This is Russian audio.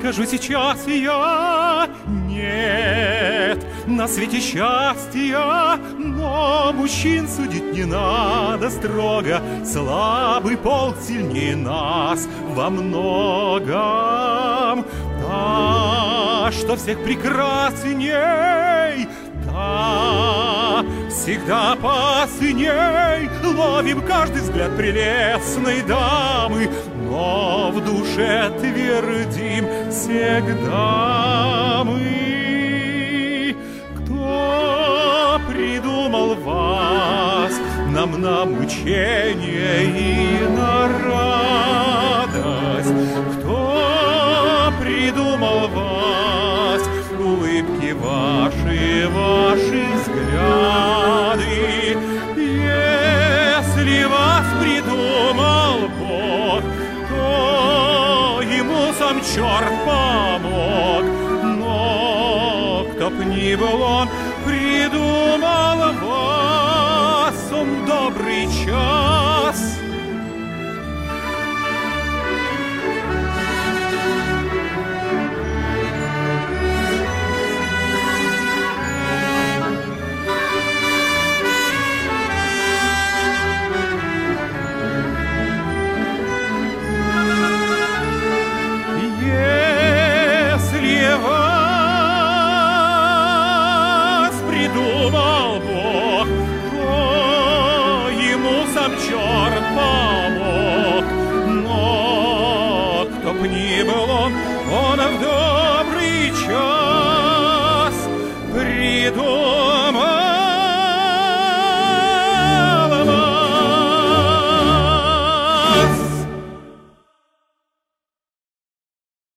скажу сейчас я. Нет на свете счастья, но мужчин судить не надо строго. Слабый пол сильнее нас во многом. Та, что всех прекрасней, та всегда посильней. Ловим каждый взгляд прелестной дамы, но в душе твердим всегда мы. Кто придумал вас нам на мучение и на радость? Кто придумал вас, улыбки ваши, ваши взгляды? Если вас придумал Бог, то ему сам черт помог. Но кто б ни был он, придумал вас, он добрый час. Черт помог, но кто б ни был он в добрый час.